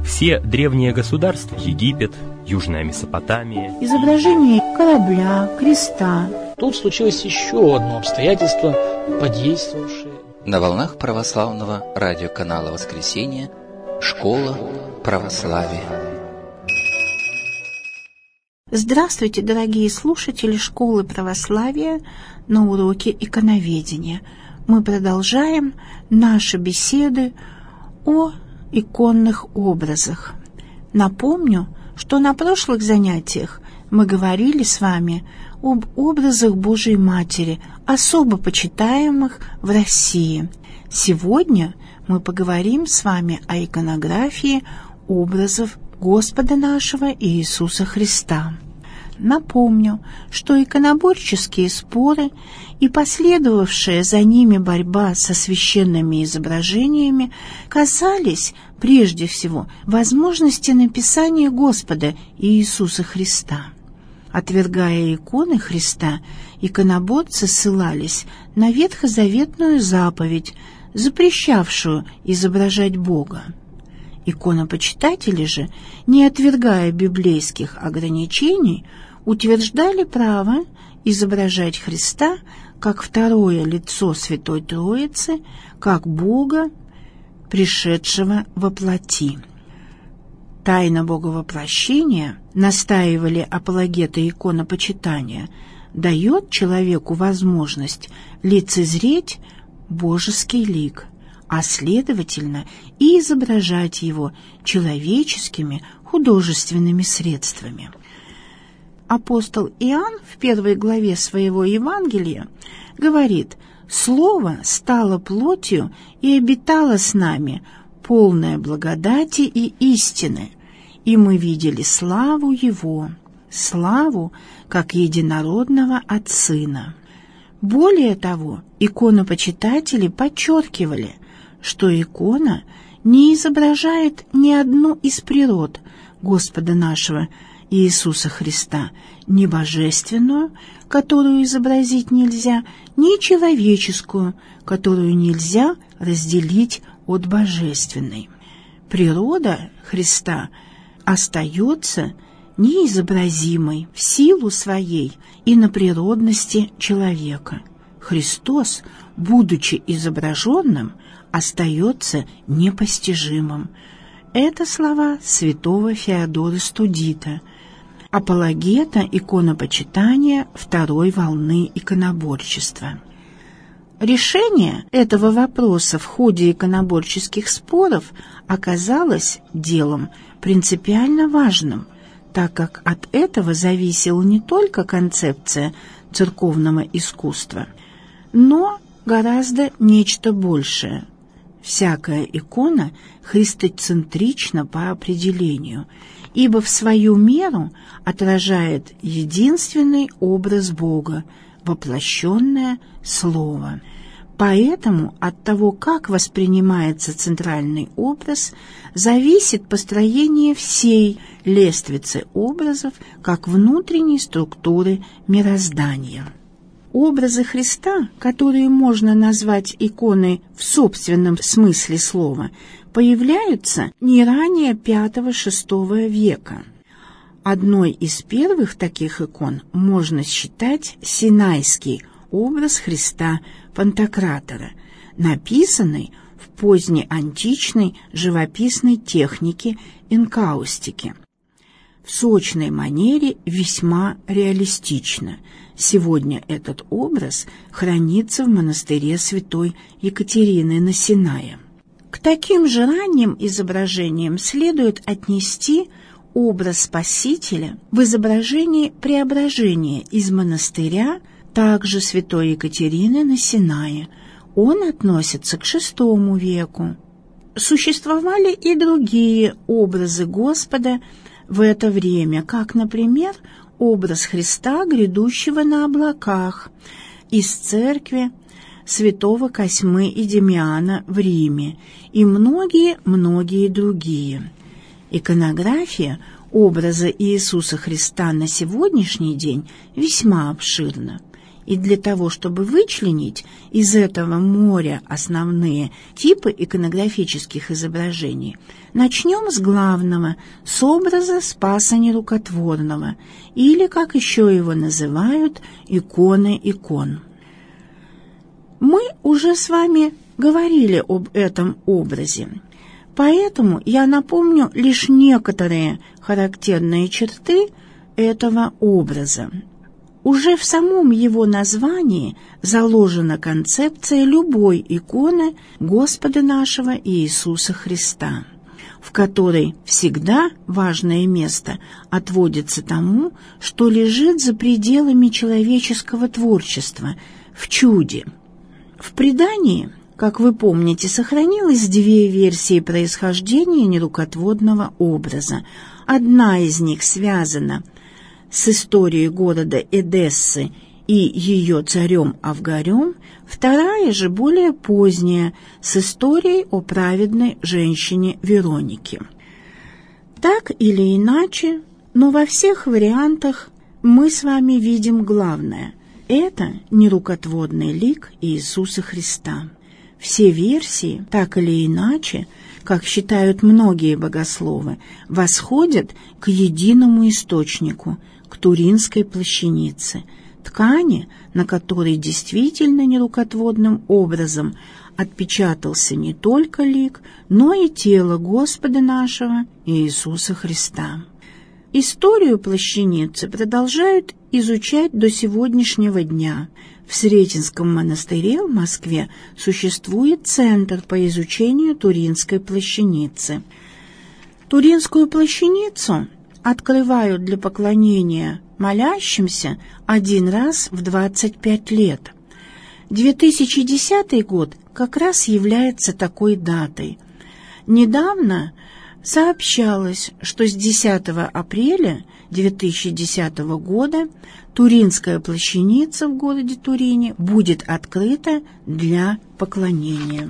Все древние государства, Египет, Южная Месопотамия, изображение корабля, креста. Тут случилось еще одно обстоятельство, подействовавшее. На волнах православного радиоканала «Воскресенье» «Школа православия». Здравствуйте, дорогие слушатели Школы православия на уроке иконоведения. Мы продолжаем наши беседы о иконных образах. Напомню, что на прошлых занятиях мы говорили с вами об образах Божией Матери, особо почитаемых в России. Сегодня мы поговорим с вами о иконографии образов Господа нашего Иисуса Христа. Напомню, что иконоборческие споры и последовавшая за ними борьба со священными изображениями касались прежде всего возможности написания Господа Иисуса Христа. Отвергая иконы Христа, иконоборцы ссылались на ветхозаветную заповедь, запрещавшую изображать Бога. Иконопочитатели же, не отвергая библейских ограничений, утверждали право изображать Христа как второе лицо Святой Троицы, как Бога, пришедшего во плоти. Тайна Боговоплощения, настаивали апологеты иконопочитания, дает человеку возможность лицезреть божеский лик, а следовательно и изображать его человеческими художественными средствами. Апостол Иоанн в 1 главе своего Евангелия говорит: «Слово стало плотью и обитало с нами, полное благодати и истины, и мы видели славу Его, славу как единородного от Сына». Более того, иконопочитатели подчеркивали, что икона не изображает ни одну из природ Господа нашего Иисуса Христа, ни божественную, которую изобразить нельзя, ни человеческую, которую нельзя разделить от божественной. Природа Христа остается неизобразимой в силу своей иноприродности человека. Христос, будучи изображенным, остается непостижимым. Это слова святого Феодора Студита, апологета иконопочитания второй волны иконоборчества. Решение этого вопроса в ходе иконоборческих споров оказалось делом принципиально важным, так как от этого зависела не только концепция церковного искусства, но гораздо нечто большее. Всякая икона христоцентрична по определению, ибо в свою меру отражает единственный образ Бога, воплощенное Слово. Поэтому от того, как воспринимается центральный образ, зависит построение всей лествицы образов как внутренней структуры мироздания. Образы Христа, которые можно назвать иконой в собственном смысле слова, появляются не ранее V-VI века. Одной из первых таких икон можно считать Синайский образ Христа Пантократора, написанный в позднеантичной живописной технике энкаустики. В сочной манере весьма реалистично. Сегодня этот образ хранится в монастыре святой Екатерины на Синае. К таким же ранним изображениям следует отнести образ Спасителя в изображении преображения из монастыря, также святой Екатерины на Синае. Он относится к VI веку. Существовали и другие образы Господа в это время, как, например, образ Христа, грядущего на облаках, из церкви святого Косьмы и Демиана в Риме, и многие другие. Иконография образа Иисуса Христа на сегодняшний день весьма обширна. И для того, чтобы вычленить из этого моря основные типы иконографических изображений, начнем с главного, с образа Спаса Нерукотворного, или, как еще его называют, иконы икон. Мы уже с вами говорили об этом образе, поэтому я напомню лишь некоторые характерные черты этого образа. Уже в самом его названии заложена концепция любой иконы Господа нашего Иисуса Христа, в которой всегда важное место отводится тому, что лежит за пределами человеческого творчества, в чуде. В предании, как вы помните, сохранилось две версии происхождения нерукотворного образа. Одна из них связана с историей города Эдессы и ее царем Авгарем, вторая же, более поздняя, с историей о праведной женщине Веронике. Так или иначе, но во всех вариантах мы с вами видим главное – это нерукотворный лик Иисуса Христа. Все версии, так или иначе, как считают многие богословы, восходят к единому источнику – к Туринской плащанице, ткани, на которой действительно нерукотворным образом отпечатался не только лик, но и тело Господа нашего Иисуса Христа. Историю плащаницы продолжают изучать до сегодняшнего дня. В Сретенском монастыре в Москве существует центр по изучению Туринской плащаницы. Туринскую плащаницу открывают для поклонения молящимся один раз в 25 лет. 2010 год как раз является такой датой. Недавно сообщалось, что с 10 апреля 2010 года Туринская плащаница в городе Турине будет открыта для поклонения.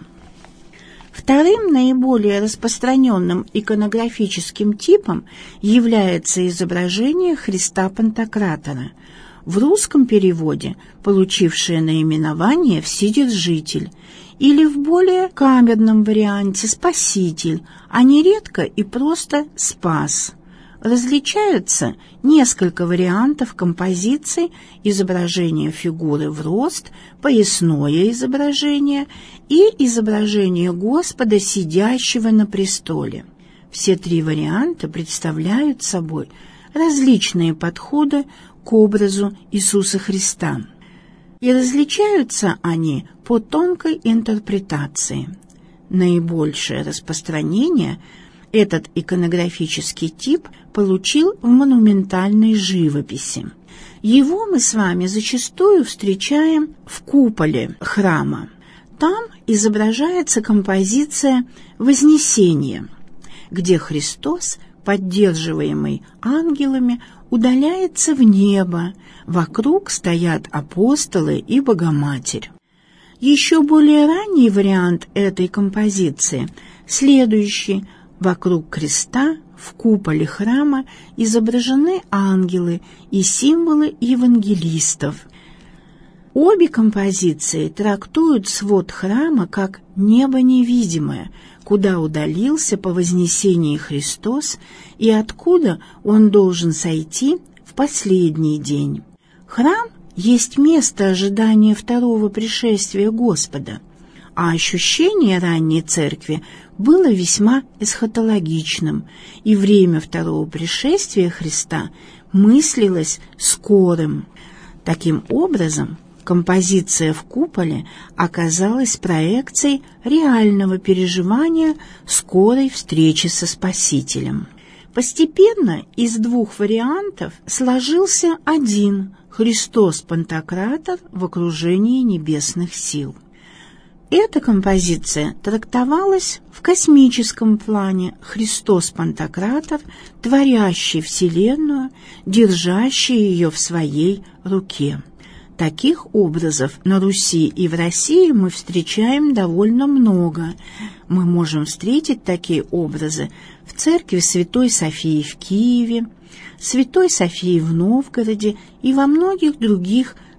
Вторым наиболее распространенным иконографическим типом является изображение Христа Пантократора, в русском переводе получившее наименование «Вседержитель», или в более камерном варианте «Спаситель», а нередко и просто «Спас». Различаются несколько вариантов композиции изображения фигуры в рост, поясное изображение и изображение Господа, сидящего на престоле. Все три варианта представляют собой различные подходы к образу Иисуса Христа. И различаются они по тонкой интерпретации. Наибольшее распространение этот иконографический тип получил в монументальной живописи. Его мы с вами зачастую встречаем в куполе храма. Там изображается композиция «Вознесение», где Христос, поддерживаемый ангелами, удаляется в небо, вокруг стоят апостолы и Богоматерь. Еще более ранний вариант этой композиции следующий. Вокруг креста в куполе храма изображены ангелы и символы евангелистов. Обе композиции трактуют свод храма как небо невидимое, куда удалился по вознесении Христос и откуда он должен сойти в последний день. Храм есть место ожидания второго пришествия Господа, а ощущение ранней церкви было весьма эсхатологичным, и время второго пришествия Христа мыслилось скорым. Таким образом, композиция в куполе оказалась проекцией реального переживания скорой встречи со Спасителем. Постепенно из двух вариантов сложился один – Христос-Пантократор в окружении небесных сил. Эта композиция трактовалась в космическом плане: Христос-Пантократор, творящий Вселенную, держащий ее в своей руке. Таких образов на Руси и в России мы встречаем довольно много. Мы можем встретить такие образы в церкви Святой Софии в Киеве, Святой Софии в Новгороде и во многих других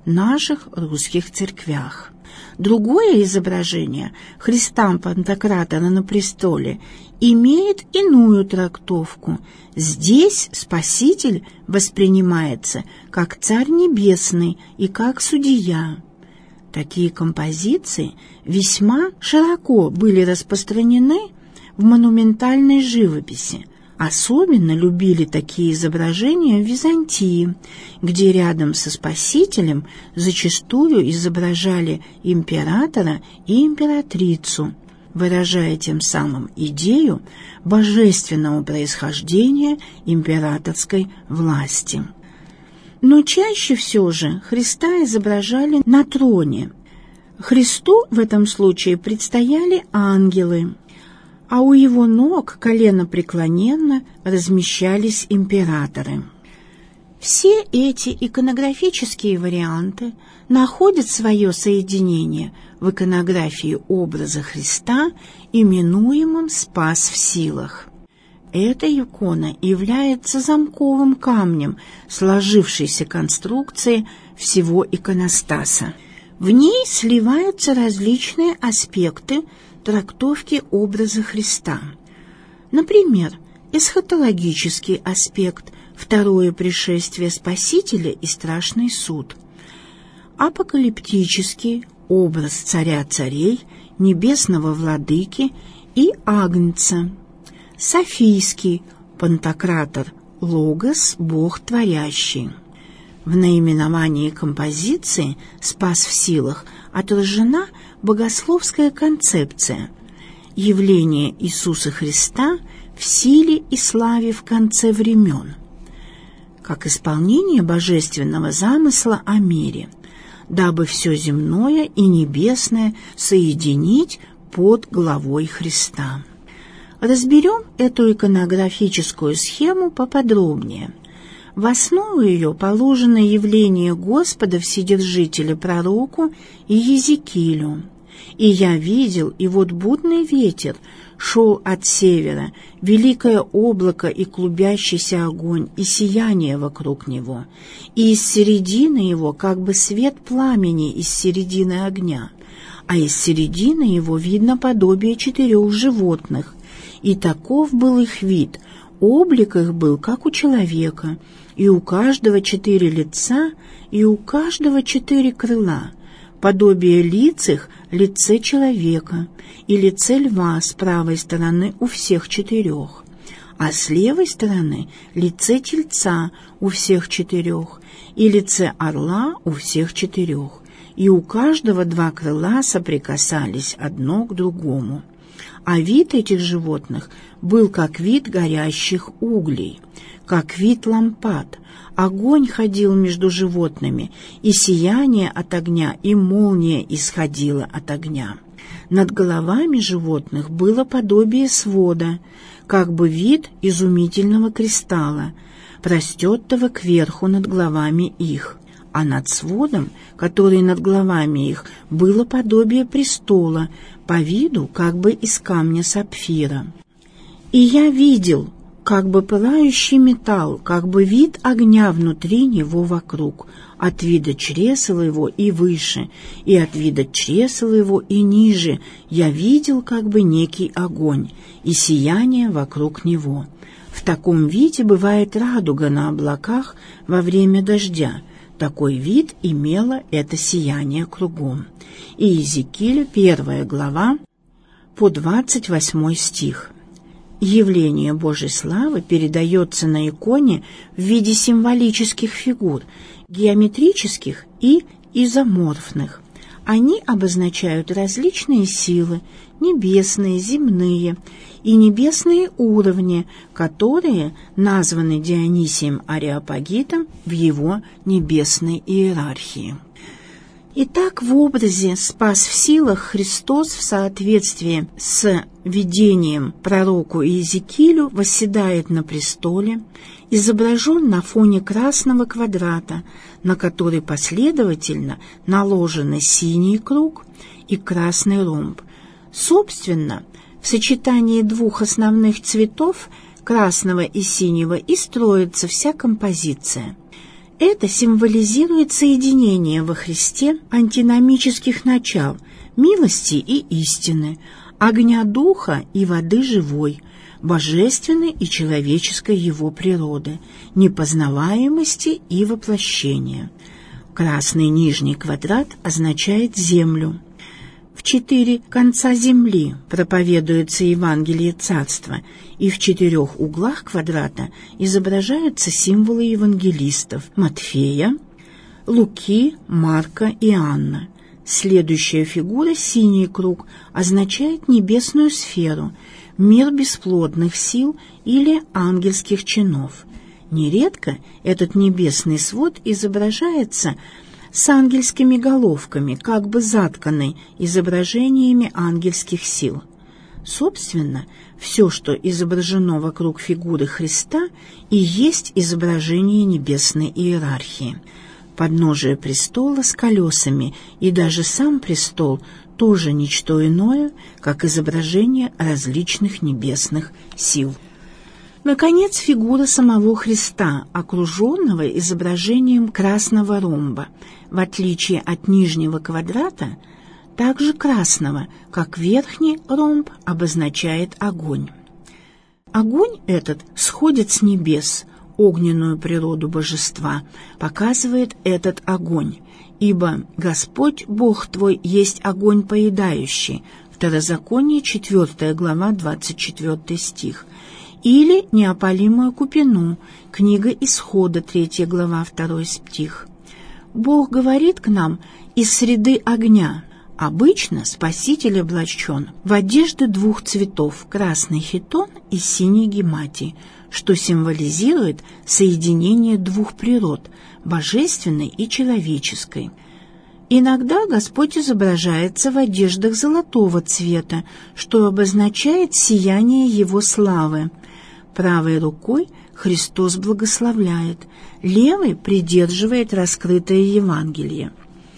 наших русских церквях. Другое изображение Христа Пантократора на престоле имеет иную трактовку. Здесь Спаситель воспринимается как Царь Небесный и как Судья. Такие композиции весьма широко были распространены в монументальной живописи. Особенно любили такие изображения в Византии, где рядом со Спасителем зачастую изображали императора и императрицу, выражая тем самым идею божественного происхождения императорской власти. Но чаще все же Христа изображали на троне. Христу в этом случае предстояли ангелы, а у его ног коленопреклоненно размещались императоры. Все эти иконографические варианты находят свое соединение в иконографии образа Христа, именуемом «Спас в силах». Эта икона является замковым камнем сложившейся конструкции всего иконостаса. В ней сливаются различные аспекты трактовки образа Христа. Например, эсхатологический аспект, второе пришествие Спасителя и страшный суд. Апокалиптический образ царя царей, небесного владыки и агнца. Софийский Пантократор, Логос, Бог творящий. В наименовании композиции «Спас в силах» отражена богословская концепция – явление Иисуса Христа в силе и славе в конце времен, как исполнение божественного замысла о мире, дабы все земное и небесное соединить под главой Христа. Разберем эту иконографическую схему поподробнее. В основу ее положено явление Господа Вседержителя пророку Иезекиилю. «И я видел, и вот будный ветер шел от севера, великое облако и клубящийся огонь, и сияние вокруг него, и из середины его как бы свет пламени из середины огня, а из середины его видно подобие 4 животных, и таков был их вид, облик их был, как у человека, и у каждого 4 лица, и у каждого 4 крыла, подобие лиц их — лице человека, и лице льва с правой стороны у всех 4, а с левой стороны лице тельца у всех 4, и лице орла у всех 4, и у каждого 2 крыла соприкасались одно к другому. А вид этих животных был как вид горящих углей, как вид лампад. Огонь ходил между животными, и сияние от огня, и молния исходила от огня. Над головами животных было подобие свода, как бы вид изумительного кристалла, простертого кверху над головами их. А над сводом, который над головами их, было подобие престола, по виду как бы из камня сапфира. И я видел, как бы пылающий металл, как бы вид огня внутри него вокруг, от вида чресла его и выше, и от вида чресла его и ниже, я видел как бы некий огонь и сияние вокруг него. В таком виде бывает радуга на облаках во время дождя. Такой вид имело это сияние кругом. И Иезекииля, 1 глава, по 28 стих. Явление Божьей славы передается на иконе в виде символических фигур, геометрических и изоморфных. Они обозначают различные силы, небесные, земные и небесные уровни, которые названы Дионисием Ареопагитом в его небесной иерархии. Итак, в образе «Спас в силах» Христос в соответствии с видением пророку Иезекиилю восседает на престоле, изображен на фоне красного квадрата, на который последовательно наложены синий круг и красный ромб. Собственно, в сочетании 2 основных цветов, красного и синего, и строится вся композиция. Это символизирует соединение во Христе антиномических начал милости и истины, огня духа и воды живой, божественной и человеческой его природы, непознаваемости и воплощения. Красный нижний квадрат означает землю. В 4 конца земли проповедуется Евангелие Царства, и в 4 углах квадрата изображаются символы евангелистов Матфея, Луки, Марка и Иоанна. Следующая фигура, синий круг, означает небесную сферу, мир бесплодных сил или ангельских чинов. Нередко этот небесный свод изображается с ангельскими головками, как бы затканной изображениями ангельских сил. Собственно, все, что изображено вокруг фигуры Христа, и есть изображение небесной иерархии. Подножие престола с колесами и даже сам престол тоже ничто иное, как изображение различных небесных сил. Наконец, фигура самого Христа, окруженного изображением красного ромба, в отличие от нижнего квадрата, также красного, как верхний ромб обозначает огонь. Огонь этот сходит с небес, огненную природу божества показывает этот огонь, ибо Господь Бог твой есть огонь поедающий, Второзаконие 4 глава 24 стих, или неопалимую купину, книга Исхода 3 глава 2 стих. Бог говорит к нам из среды огня. Обычно Спаситель облачен в одежды 2 цветов, красный хитон и синий гематий, что символизирует соединение 2 природ, божественной и человеческой. Иногда Господь изображается в одеждах золотого цвета, что обозначает сияние Его славы. Правой рукой Христос благословляет, левой придерживает раскрытое Евангелие.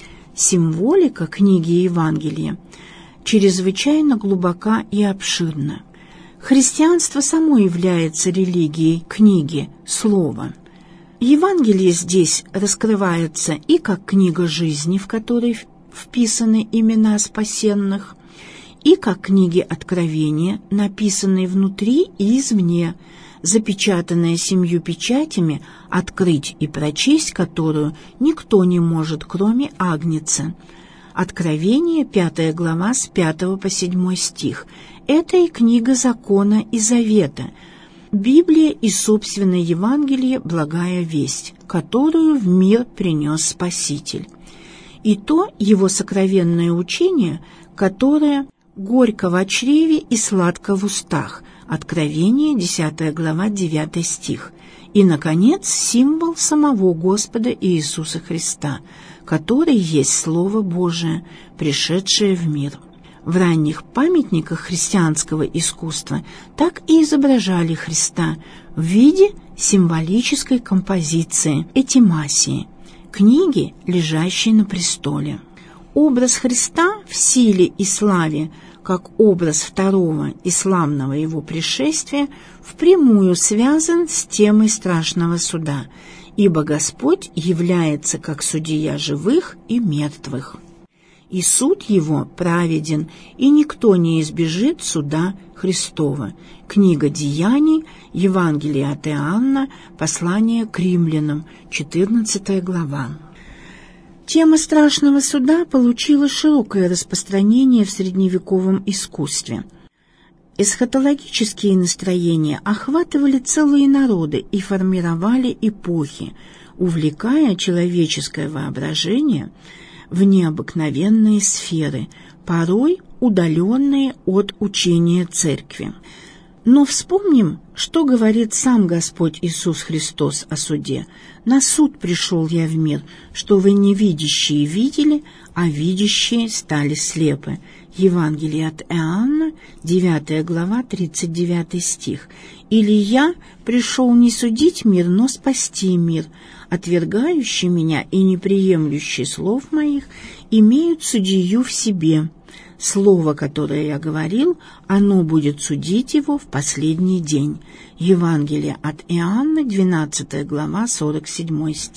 Символика книги Евангелия чрезвычайно глубока и обширна. Христианство само является религией книги, слова. Евангелие здесь раскрывается и как книга жизни, в которой вписаны имена спасенных, и как книги откровения, написанные внутри и извне, запечатанная 7 печатями, открыть и прочесть которую никто не может, кроме Агнца. Откровение, 5 глава, с 5 по 7 стих. Это и книга закона и завета, Библия и собственное Евангелие «Благая весть», которую в мир принес Спаситель. И то его сокровенное учение, которое горько в чреве и сладко в устах. Откровение, 10 глава, 9 стих. И, наконец, символ самого Господа Иисуса Христа, который есть Слово Божие, пришедшее в мир. В ранних памятниках христианского искусства так и изображали Христа в виде символической композиции этимасии, книги, лежащей на престоле. Образ Христа в силе и славе, как образ второго и славного его пришествия, впрямую связан с темой страшного суда, ибо Господь является как судья живых и мертвых. И суд его праведен, и никто не избежит суда Христова. Книга Деяний, Евангелие от Иоанна, послание к римлянам, 14 глава. Тема страшного суда получила широкое распространение в средневековом искусстве. Эсхатологические настроения охватывали целые народы и формировали эпохи, увлекая человеческое воображение в необыкновенные сферы, порой удаленные от учения Церкви. Но вспомним, что говорит сам Господь Иисус Христос о суде. «На суд пришел я в мир, что вы невидящие видели, а видящие стали слепы». Евангелие от Иоанна, 9 глава, 39 стих. «Или я пришел не судить мир, но спасти мир. Отвергающий меня и неприемлющий слов моих имеют судью в себе. Слово, которое я говорил, оно будет судить его в последний день». Евангелие от Иоанна, 12 глава, 47 стих.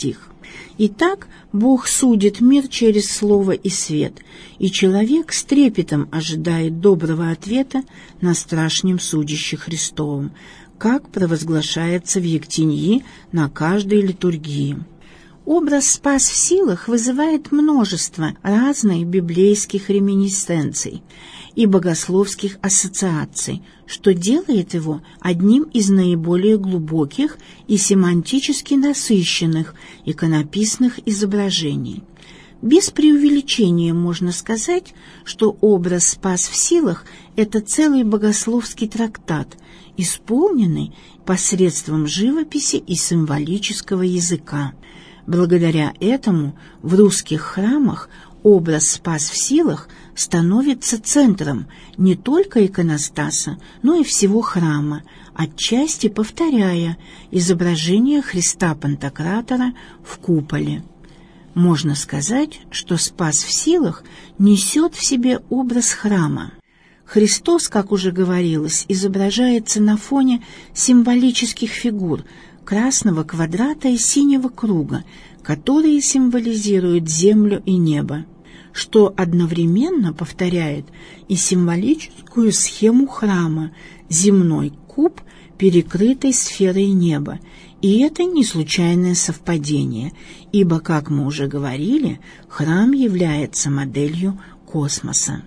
Итак, Бог судит мир через слово и свет, и человек с трепетом ожидает доброго ответа на страшном судище Христовом, как провозглашается в Ектеньи на каждой литургии. Образ «спас в силах» вызывает множество разных библейских реминисценций и богословских ассоциаций, что делает его одним из наиболее глубоких и семантически насыщенных иконописных изображений. Без преувеличения можно сказать, что образ «спас в силах» — это целый богословский трактат, исполненный посредством живописи и символического языка. Благодаря этому в русских храмах образ «спас в силах» становится центром не только иконостаса, но и всего храма, отчасти повторяя изображение Христа Пантократора в куполе. Можно сказать, что «спас в силах» несет в себе образ храма. Христос, как уже говорилось, изображается на фоне символических фигур красного квадрата и синего круга, которые символизируют землю и небо, что одновременно повторяет и символическую схему храма — земной куб, перекрытый сферой неба. И это не случайное совпадение, ибо, как мы уже говорили, храм является моделью космоса.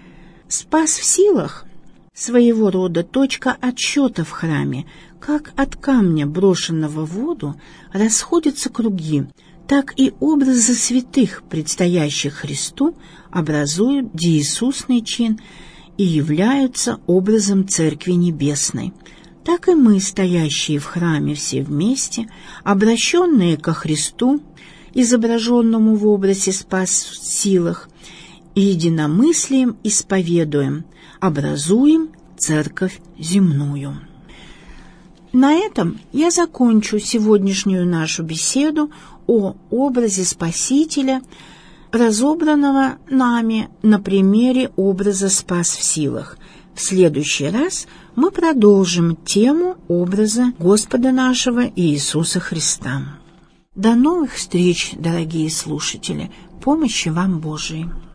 «Спас в силах» — своего рода точка отсчета в храме. Как от камня, брошенного в воду, расходятся круги, так и образы святых, предстоящих Христу, образуют деисусный чин и являются образом Церкви Небесной. Так и мы, стоящие в храме все вместе, обращенные ко Христу, изображенному в образе «спас в силах», единомыслием исповедуем, образуем Церковь земную. На этом я закончу сегодняшнюю нашу беседу о образе Спасителя, разобранного нами на примере образа «спас в силах». В следующий раз мы продолжим тему образа Господа нашего Иисуса Христа. До новых встреч, дорогие слушатели! Помощи вам Божией!